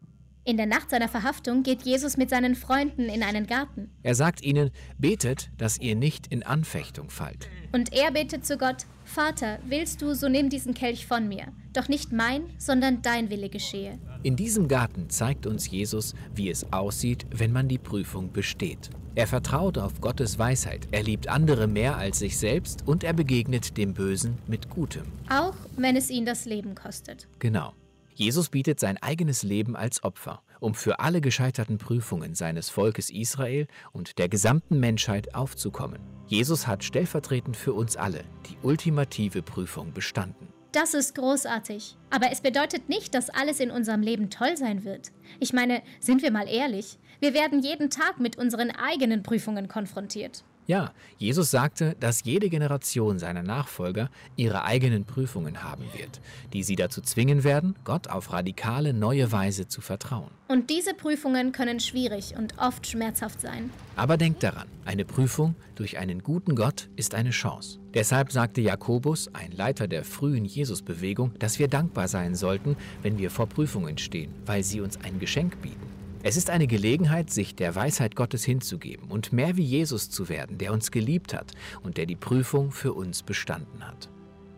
In der Nacht seiner Verhaftung geht Jesus mit seinen Freunden in einen Garten. Er sagt ihnen, betet, dass ihr nicht in Anfechtung fallt. Und er betet zu Gott, Vater, willst du, so nimm diesen Kelch von mir. Doch nicht mein, sondern dein Wille geschehe. In diesem Garten zeigt uns Jesus, wie es aussieht, wenn man die Prüfung besteht. Er vertraut auf Gottes Weisheit, er liebt andere mehr als sich selbst und er begegnet dem Bösen mit Gutem. Auch wenn es ihn das Leben kostet. Genau. Jesus bietet sein eigenes Leben als Opfer, um für alle gescheiterten Prüfungen seines Volkes Israel und der gesamten Menschheit aufzukommen. Jesus hat stellvertretend für uns alle die ultimative Prüfung bestanden. Das ist großartig. Aber es bedeutet nicht, dass alles in unserem Leben toll sein wird. Ich meine, sind wir mal ehrlich, wir werden jeden Tag mit unseren eigenen Prüfungen konfrontiert. Ja, Jesus sagte, dass jede Generation seiner Nachfolger ihre eigenen Prüfungen haben wird, die sie dazu zwingen werden, Gott auf radikale neue Weise zu vertrauen. Und diese Prüfungen können schwierig und oft schmerzhaft sein. Aber denkt daran, eine Prüfung durch einen guten Gott ist eine Chance. Deshalb sagte Jakobus, ein Leiter der frühen Jesusbewegung, dass wir dankbar sein sollten, wenn wir vor Prüfungen stehen, weil sie uns ein Geschenk bieten. Es ist eine Gelegenheit, sich der Weisheit Gottes hinzugeben und mehr wie Jesus zu werden, der uns geliebt hat und der die Prüfung für uns bestanden hat.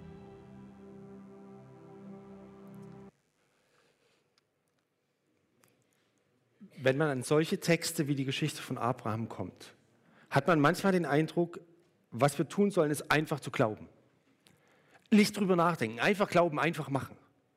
Wenn man an solche Texte wie die Geschichte von Abraham kommt, hat man manchmal den Eindruck, was wir tun sollen, ist einfach zu glauben. Nicht drüber nachdenken, einfach glauben, einfach machen.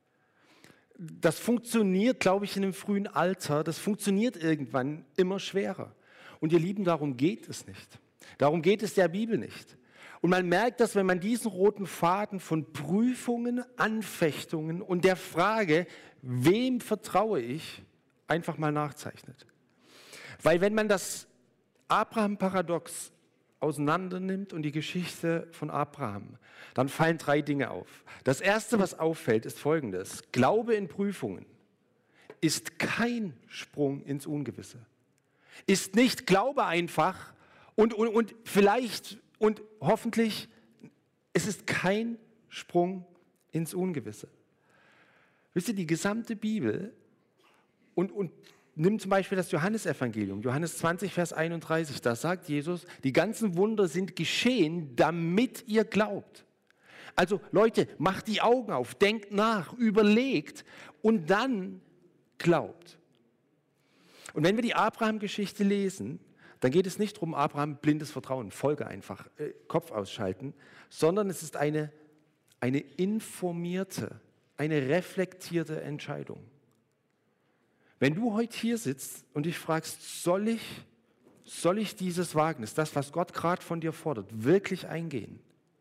Das funktioniert, glaube ich, in einem frühen Alter, das funktioniert irgendwann immer schwerer. Und ihr Lieben, darum geht es nicht. Darum geht es der Bibel nicht. Und man merkt das, wenn man diesen roten Faden von Prüfungen, Anfechtungen und der Frage, wem vertraue ich, einfach mal nachzeichnet. Weil wenn man das Abraham-Paradox auseinander nimmt und die Geschichte von Abraham, dann fallen drei Dinge auf. Das Erste, was auffällt, ist Folgendes. Glaube in Prüfungen ist kein Sprung ins Ungewisse. Ist nicht Glaube einfach und, und, und vielleicht und hoffentlich, es ist kein Sprung ins Ungewisse. Wisst ihr, die gesamte Bibel und, und nimm zum Beispiel das Johannesevangelium, Johannes zwanzig, Vers einunddreißig, da sagt Jesus, die ganzen Wunder sind geschehen, damit ihr glaubt. Also Leute, macht die Augen auf, denkt nach, überlegt und dann glaubt. Und wenn wir die Abraham-Geschichte lesen, dann geht es nicht darum, Abraham blindes Vertrauen, Folge einfach, äh, Kopf ausschalten, sondern es ist eine, eine informierte, eine reflektierte Entscheidung. Wenn du heute hier sitzt und dich fragst, soll ich, soll ich dieses Wagnis, das, was Gott gerade von dir fordert, wirklich eingehen?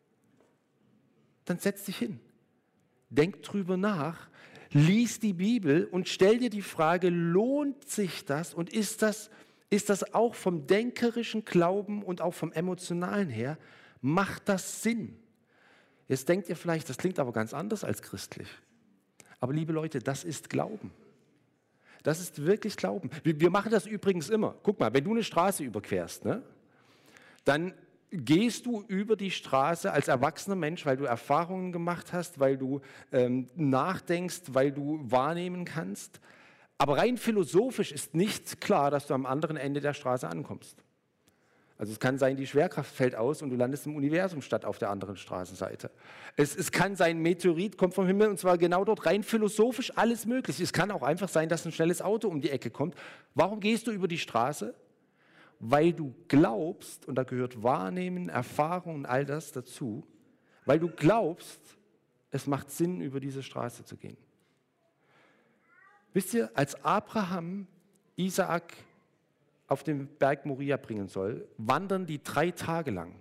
Dann setz dich hin, denk drüber nach, lies die Bibel und stell dir die Frage, lohnt sich das und ist das, ist das auch vom denkerischen Glauben und auch vom emotionalen her, macht das Sinn? Jetzt denkt ihr vielleicht, das klingt aber ganz anders als christlich. Aber liebe Leute, das ist Glauben. Das ist wirklich Glauben. Wir, wir machen das übrigens immer. Guck mal, wenn du eine Straße überquerst, ne, dann gehst du über die Straße als erwachsener Mensch, weil du Erfahrungen gemacht hast, weil du ähm, nachdenkst, weil du wahrnehmen kannst. Aber rein philosophisch ist nicht klar, dass du am anderen Ende der Straße ankommst. Also es kann sein, die Schwerkraft fällt aus und du landest im Universum statt auf der anderen Straßenseite. Es, es kann sein, ein Meteorit kommt vom Himmel und zwar genau dort, rein philosophisch alles möglich. Es kann auch einfach sein, dass ein schnelles Auto um die Ecke kommt. Warum gehst du über die Straße? Weil du glaubst, und da gehört Wahrnehmen, Erfahrung und all das dazu, weil du glaubst, es macht Sinn, über diese Straße zu gehen. Wisst ihr, als Abraham Isaak auf den Berg Moria bringen soll, wandern die drei Tage lang.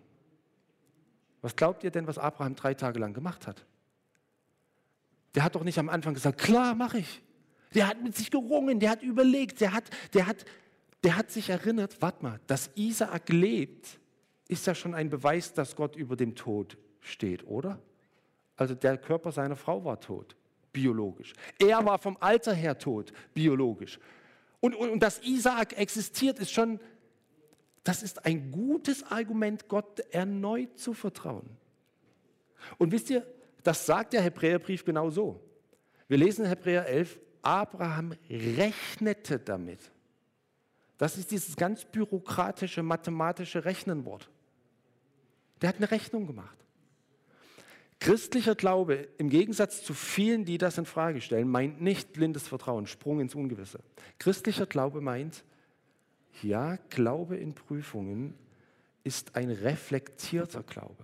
Was glaubt ihr denn, was Abraham drei Tage lang gemacht hat? Der hat doch nicht am Anfang gesagt, klar, mache ich. Der hat mit sich gerungen, der hat überlegt, der hat, der hat, der hat sich erinnert, warte mal, dass Isaak lebt, ist ja schon ein Beweis, dass Gott über dem Tod steht, oder? Also der Körper seiner Frau war tot, biologisch. Er war vom Alter her tot, biologisch. Und, und, und dass Isaak existiert, ist schon, das ist ein gutes Argument, Gott erneut zu vertrauen. Und wisst ihr, das sagt der Hebräerbrief genau so. Wir lesen in Hebräer elf, Abraham rechnete damit. Das ist dieses ganz bürokratische, mathematische Rechnenwort. Der hat eine Rechnung gemacht. Christlicher Glaube, im Gegensatz zu vielen, die das in Frage stellen, meint nicht blindes Vertrauen, Sprung ins Ungewisse. Christlicher Glaube meint, ja, Glaube in Prüfungen ist ein reflektierter Glaube.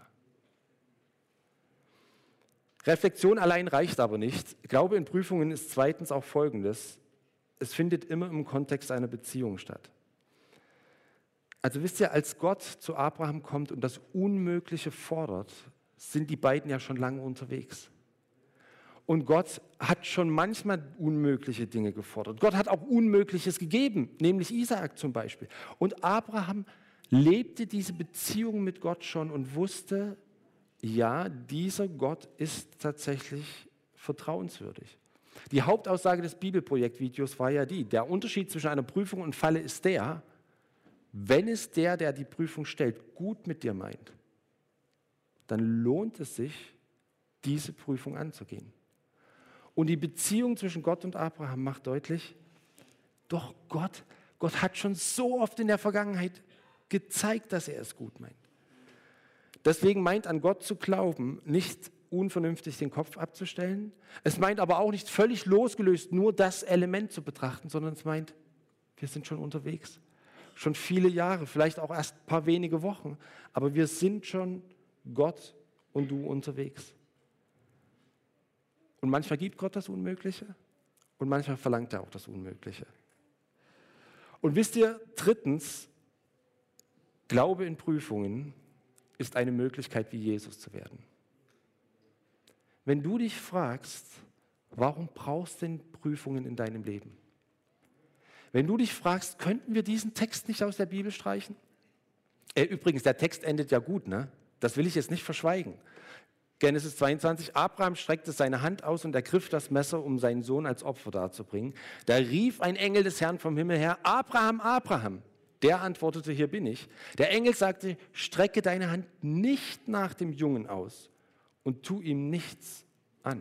Reflexion allein reicht aber nicht. Glaube in Prüfungen ist zweitens auch Folgendes. Es findet immer im Kontext einer Beziehung statt. Also wisst ihr, als Gott zu Abraham kommt und das Unmögliche fordert, sind die beiden ja schon lange unterwegs. Und Gott hat schon manchmal unmögliche Dinge gefordert. Gott hat auch Unmögliches gegeben, nämlich Isaak zum Beispiel. Und Abraham lebte diese Beziehung mit Gott schon und wusste, ja, dieser Gott ist tatsächlich vertrauenswürdig. Die Hauptaussage des Bibelprojektvideos war ja die, der Unterschied zwischen einer Prüfung und Falle ist der, wenn es der, der die Prüfung stellt, gut mit dir meint, dann lohnt es sich, diese Prüfung anzugehen. Und die Beziehung zwischen Gott und Abraham macht deutlich, doch Gott, Gott hat schon so oft in der Vergangenheit gezeigt, dass er es gut meint. Deswegen meint an Gott zu glauben, nicht unvernünftig den Kopf abzustellen. Es meint aber auch nicht völlig losgelöst nur das Element zu betrachten, sondern es meint, wir sind schon unterwegs. Schon viele Jahre, vielleicht auch erst ein paar wenige Wochen, aber wir sind schon Gott und du unterwegs. Und manchmal gibt Gott das Unmögliche und manchmal verlangt er auch das Unmögliche. Und wisst ihr, drittens, Glaube in Prüfungen ist eine Möglichkeit, wie Jesus zu werden. Wenn du dich fragst, warum brauchst du denn Prüfungen in deinem Leben? Wenn du dich fragst, könnten wir diesen Text nicht aus der Bibel streichen? Äh, übrigens, der Text endet ja gut, ne? Das will ich jetzt nicht verschweigen. Genesis zweiundzwanzig, Abraham streckte seine Hand aus und ergriff das Messer, um seinen Sohn als Opfer darzubringen. Da rief ein Engel des Herrn vom Himmel her, Abraham, Abraham. Der antwortete, hier bin ich. Der Engel sagte, strecke deine Hand nicht nach dem Jungen aus und tu ihm nichts an.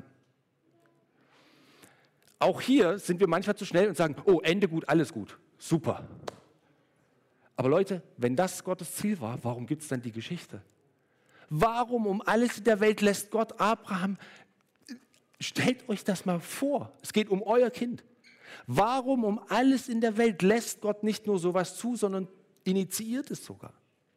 Auch hier sind wir manchmal zu schnell und sagen, oh, Ende gut, alles gut, super. Aber Leute, wenn das Gottes Ziel war, warum gibt es dann die Geschichte? Warum um alles in der Welt lässt Gott Abraham, stellt euch das mal vor, es geht um euer Kind. Warum um alles in der Welt lässt Gott nicht nur sowas zu, sondern initiiert es sogar?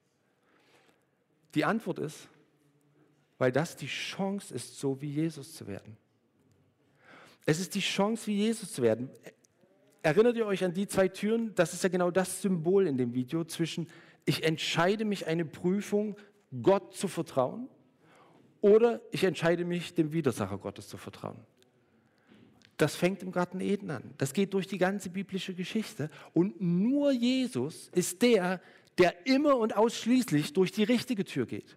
Die Antwort ist, weil das die Chance ist, so wie Jesus zu werden. Es ist die Chance, wie Jesus zu werden. Erinnert ihr euch an die zwei Türen? Das ist ja genau das Symbol in dem Video zwischen, ich entscheide mich, eine Prüfung Gott zu vertrauen oder ich entscheide mich, dem Widersacher Gottes zu vertrauen. Das fängt im Garten Eden an. Das geht durch die ganze biblische Geschichte. Und nur Jesus ist der, der immer und ausschließlich durch die richtige Tür geht.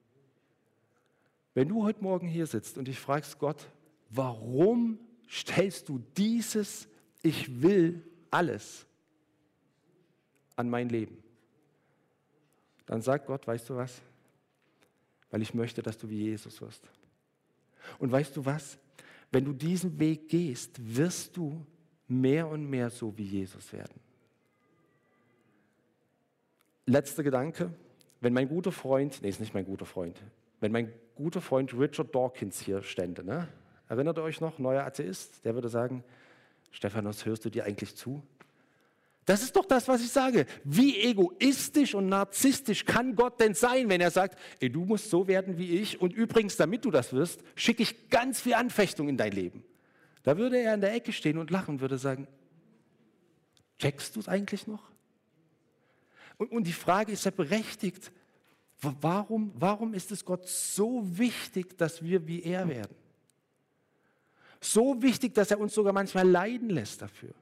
Wenn du heute Morgen hier sitzt und dich fragst, Gott, warum stellst du dieses Ich will alles an mein Leben? Dann sagt Gott, weißt du was? Weil ich möchte, dass du wie Jesus wirst. Und weißt du was? Wenn du diesen Weg gehst, wirst du mehr und mehr so wie Jesus werden. Letzter Gedanke. Wenn mein guter Freund, nee, ist nicht mein guter Freund, wenn mein guter Freund Richard Dawkins hier stände, ne? Erinnert ihr euch noch, neuer Atheist, der würde sagen, Stephanus, hörst du dir eigentlich zu? Das ist doch das, was ich sage. Wie egoistisch und narzisstisch kann Gott denn sein, wenn er sagt, ey, du musst so werden wie ich und übrigens, damit du das wirst, schicke ich ganz viel Anfechtung in dein Leben. Da würde er in der Ecke stehen und lachen und würde sagen, checkst du es eigentlich noch? Und, und die Frage ist ja berechtigt, warum, warum ist es Gott so wichtig, dass wir wie er werden? So wichtig, dass er uns sogar manchmal leiden lässt dafür.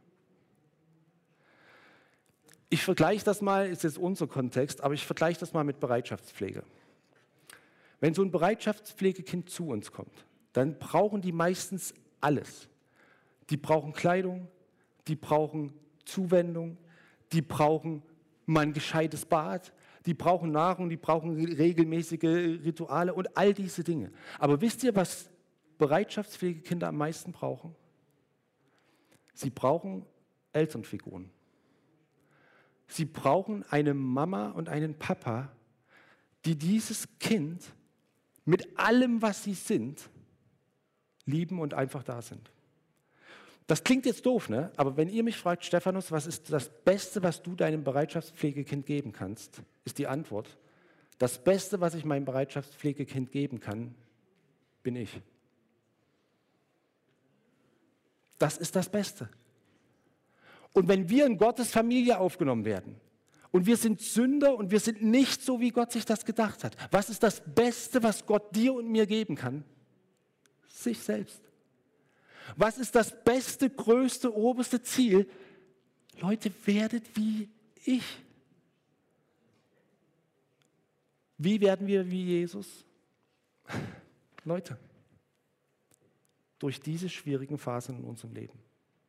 Ich vergleiche das mal, ist jetzt unser Kontext, aber ich vergleiche das mal mit Bereitschaftspflege. Wenn so ein Bereitschaftspflegekind zu uns kommt, dann brauchen die meistens alles. Die brauchen Kleidung, die brauchen Zuwendung, die brauchen mal ein gescheites Bad, die brauchen Nahrung, die brauchen regelmäßige Rituale und all diese Dinge. Aber wisst ihr, was Bereitschaftspflegekinder am meisten brauchen? Sie brauchen Elternfiguren. Sie brauchen eine Mama und einen Papa, die dieses Kind mit allem, was sie sind, lieben und einfach da sind. Das klingt jetzt doof, ne? Aber wenn ihr mich fragt, Stephanus, was ist das Beste, was du deinem Bereitschaftspflegekind geben kannst, ist die Antwort, das Beste, was ich meinem Bereitschaftspflegekind geben kann, bin ich. Das ist das Beste. Und wenn wir in Gottes Familie aufgenommen werden und wir sind Sünder und wir sind nicht so, wie Gott sich das gedacht hat, was ist das Beste, was Gott dir und mir geben kann? Sich selbst. Was ist das beste, größte, oberste Ziel? Leute, werdet wie ich. Wie werden wir wie Jesus? Leute, durch diese schwierigen Phasen in unserem Leben.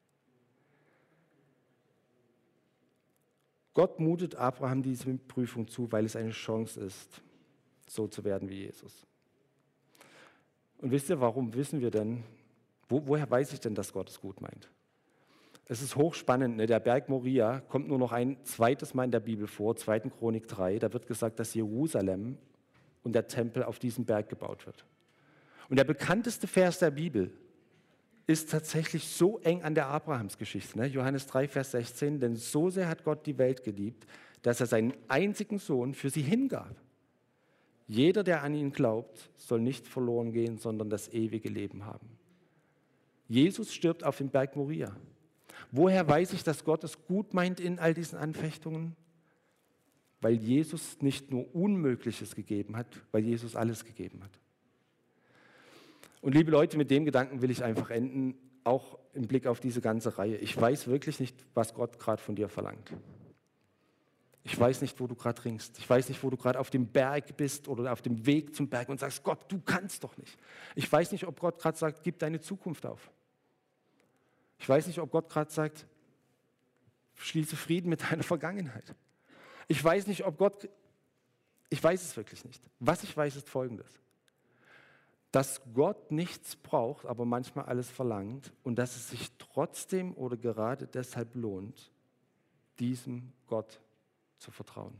Gott mutet Abraham diese Prüfung zu, weil es eine Chance ist, so zu werden wie Jesus. Und wisst ihr, warum wissen wir denn, wo, woher weiß ich denn, dass Gott es gut meint? Es ist hochspannend, ne? Der Berg Moria kommt nur noch ein zweites Mal in der Bibel vor, zweiten Chronik drei, da wird gesagt, dass Jerusalem und der Tempel auf diesem Berg gebaut wird. Und der bekannteste Vers der Bibel ist tatsächlich so eng an der Abrahamsgeschichte, ne? Johannes drei, Vers sechzehn, denn so sehr hat Gott die Welt geliebt, dass er seinen einzigen Sohn für sie hingab. Jeder, der an ihn glaubt, soll nicht verloren gehen, sondern das ewige Leben haben. Jesus stirbt auf dem Berg Moria. Woher weiß ich, dass Gott es gut meint in all diesen Anfechtungen? Weil Jesus nicht nur Unmögliches gegeben hat, weil Jesus alles gegeben hat. Und liebe Leute, mit dem Gedanken will ich einfach enden, auch im Blick auf diese ganze Reihe. Ich weiß wirklich nicht, was Gott gerade von dir verlangt. Ich weiß nicht, wo du gerade ringst. Ich weiß nicht, wo du gerade auf dem Berg bist oder auf dem Weg zum Berg und sagst, Gott, du kannst doch nicht. Ich weiß nicht, ob Gott gerade sagt, gib deine Zukunft auf. Ich weiß nicht, ob Gott gerade sagt, schließe Frieden mit deiner Vergangenheit. Ich weiß nicht, ob Gott, ich weiß es wirklich nicht. Was ich weiß, ist Folgendes. Dass Gott nichts braucht, aber manchmal alles verlangt und dass es sich trotzdem oder gerade deshalb lohnt, diesem Gott zu vertrauen.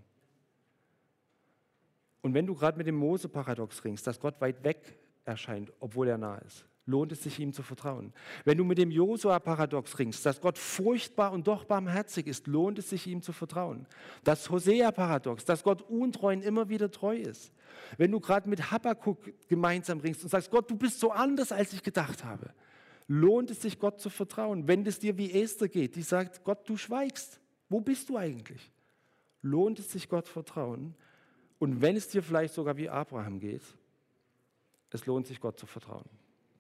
Und wenn du gerade mit dem Mose-Paradox ringst, dass Gott weit weg erscheint, obwohl er nah ist, lohnt es sich, ihm zu vertrauen. Wenn du mit dem Josua-Paradox ringst, dass Gott furchtbar und doch barmherzig ist, lohnt es sich, ihm zu vertrauen. Das Hosea-Paradox, dass Gott untreuen immer wieder treu ist. Wenn du gerade mit Habakkuk gemeinsam ringst und sagst, Gott, du bist so anders, als ich gedacht habe, lohnt es sich, Gott zu vertrauen. Wenn es dir wie Esther geht, die sagt, Gott, du schweigst. Wo bist du eigentlich? Lohnt es sich, Gott vertrauen? Und wenn es dir vielleicht sogar wie Abraham geht, es lohnt sich, Gott zu vertrauen.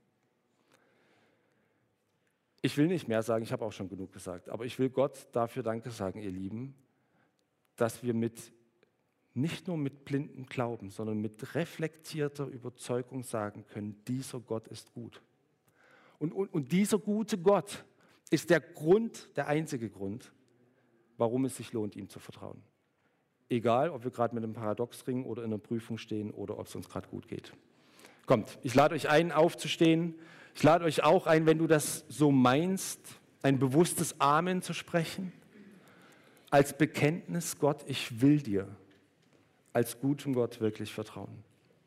Ich will nicht mehr sagen, ich habe auch schon genug gesagt, aber ich will Gott dafür Danke sagen, ihr Lieben, dass wir mit, nicht nur mit blindem Glauben, sondern mit reflektierter Überzeugung sagen können, dieser Gott ist gut. Und, und, und dieser gute Gott ist der Grund, der einzige Grund, warum es sich lohnt, ihm zu vertrauen. Egal, ob wir gerade mit einem Paradox ringen oder in einer Prüfung stehen oder ob es uns gerade gut geht. Kommt, ich lade euch ein, aufzustehen. Ich lade euch auch ein, wenn du das so meinst, ein bewusstes Amen zu sprechen, als Bekenntnis, Gott, ich will dir als gutem Gott wirklich vertrauen.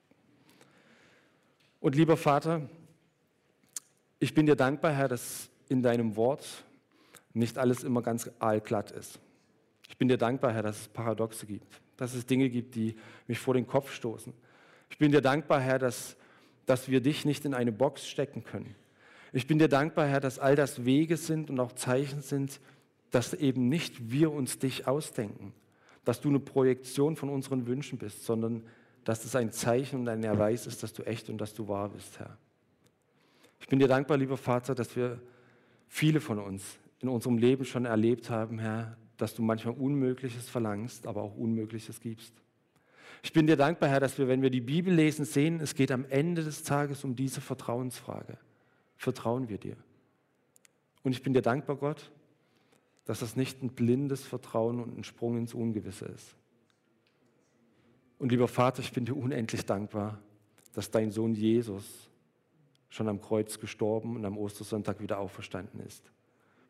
Und lieber Vater, ich bin dir dankbar, Herr, dass in deinem Wort nicht alles immer ganz aalglatt ist. Ich bin dir dankbar, Herr, dass es Paradoxe gibt, dass es Dinge gibt, die mich vor den Kopf stoßen. Ich bin dir dankbar, Herr, dass dass wir dich nicht in eine Box stecken können. Ich bin dir dankbar, Herr, dass all das Wege sind und auch Zeichen sind, dass eben nicht wir uns dich ausdenken, dass du eine Projektion von unseren Wünschen bist, sondern dass es ein Zeichen und ein Erweis ist, dass du echt und dass du wahr bist, Herr. Ich bin dir dankbar, lieber Vater, dass wir viele von uns in unserem Leben schon erlebt haben, Herr, dass du manchmal Unmögliches verlangst, aber auch Unmögliches gibst. Ich bin dir dankbar, Herr, dass wir, wenn wir die Bibel lesen, sehen, es geht am Ende des Tages um diese Vertrauensfrage. Vertrauen wir dir? Und ich bin dir dankbar, Gott, dass das nicht ein blindes Vertrauen und ein Sprung ins Ungewisse ist. Und lieber Vater, ich bin dir unendlich dankbar, dass dein Sohn Jesus schon am Kreuz gestorben und am Ostersonntag wieder auferstanden ist.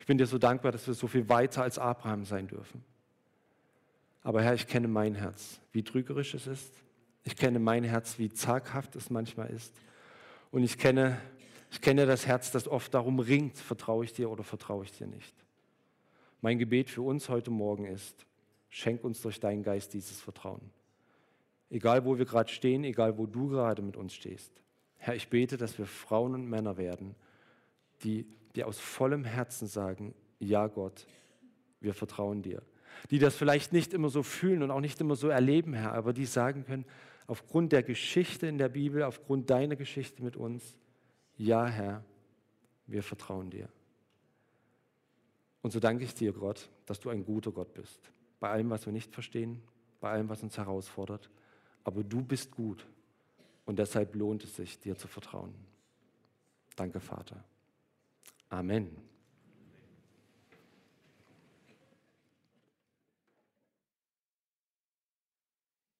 Ich bin dir so dankbar, dass wir so viel weiter als Abraham sein dürfen. Aber Herr, ich kenne mein Herz, wie trügerisch es ist. Ich kenne mein Herz, wie zaghaft es manchmal ist. Und ich kenne, ich kenne das Herz, das oft darum ringt, vertraue ich dir oder vertraue ich dir nicht. Mein Gebet für uns heute Morgen ist, schenk uns durch deinen Geist dieses Vertrauen. Egal, wo wir gerade stehen, egal, wo du gerade mit uns stehst. Herr, ich bete, dass wir Frauen und Männer werden, die, die aus vollem Herzen sagen, ja Gott, wir vertrauen dir. Die das vielleicht nicht immer so fühlen und auch nicht immer so erleben, Herr, aber die sagen können, aufgrund der Geschichte in der Bibel, aufgrund deiner Geschichte mit uns, ja Herr, wir vertrauen dir. Und so danke ich dir, Gott, dass du ein guter Gott bist. Bei allem, was wir nicht verstehen, bei allem, was uns herausfordert. Aber du bist gut und deshalb lohnt es sich, dir zu vertrauen. Danke, Vater. Amen.